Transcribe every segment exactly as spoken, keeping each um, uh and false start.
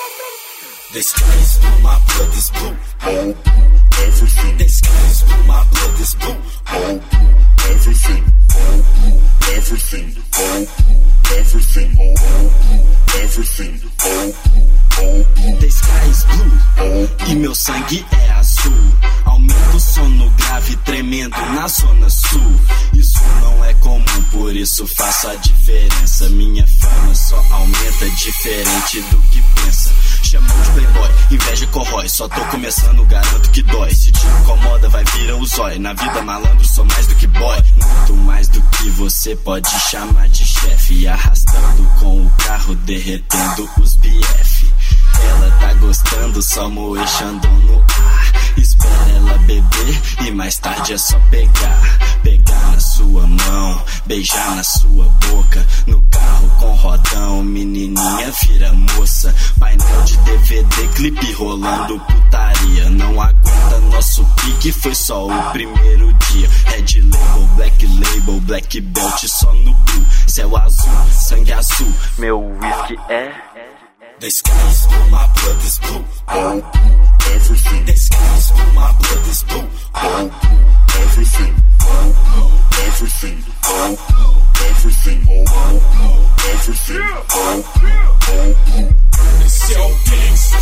The sky is blue, my blood is blue. All blue, everything. The sky is blue, my blood is blue. All blue, everything. All blue, everything. All blue, everything. All blue, everything. All blue, all blue. The sky is blue. All blue. E meu sangue é azul. Aumento o sono grave tremendo na zona sul. Isso não é comum, por isso faço a diferença. Minha fama só aumenta diferente do que pensa. Chamou de playboy, inveja corrói. Só tô começando, garanto que dói. Se te incomoda, vai virar o zóio. Na vida malandro, sou mais do que boy. Muito mais do que você pode chamar de chefe. Arrastando com o carro, derretendo os B F. Ela tá gostando, só moechando no ar. Espera ela beber e mais tarde é só pegar. Pegar na sua mão, beijar na sua boca. No carro com rodão, menininha vira moça. Painel de D V D, clipe rolando putaria. Não aguenta nosso pique, foi só o primeiro dia. Red label, black label, black belt só no blue. Céu azul, sangue azul, meu whisky é... The sky is blue, my blood is blue. All blue, everything. The sky is blue, my blood is blue. All blue, everything. All blue, everything. All blue, everything. All blue, everything. All blue, all blue. Esse é o Gangsta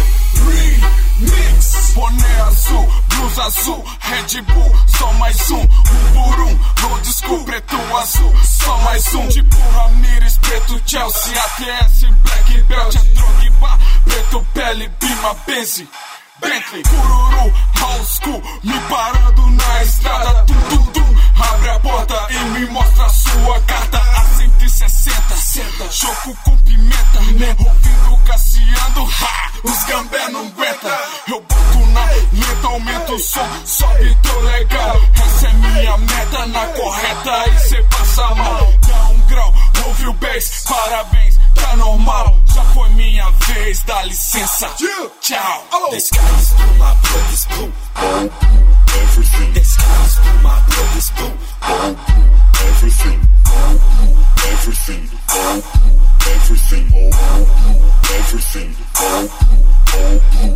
Remix. Boné azul, blusa azul, Red Bull, só mais um. Um por um, old school, preto azul, só mais um. Tipo Ramirez, preto Chelsea, A T S, Black Belt, é Drogba, preto pele, Bima, Benzi, Bentley, Cururu, old school, me parando na estrada, tum tum tum. Abre a porta e me mostra a sua carta. A cento e sessenta, choco com pimenta, ouvindo Cassiano, ha, os gambé não aguenta. Eu boto na lenta, aumento o som, sobe, tô legal. Essa é minha meta, na correta e cê passa mal. Dá um grau, ouve o bass, parabéns, tá normal. Já foi minha vez, dá licença, tchau. The sky is blue, my blood is blue. All blue, everything. The sky is blue, my blood is blue. All blue, everything. All blue, everything. All blue, everything. All blue, everything. All blue, all blue.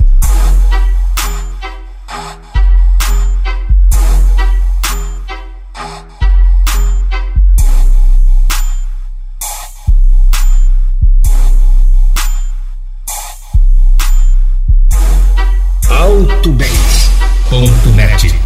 Autobase ponto net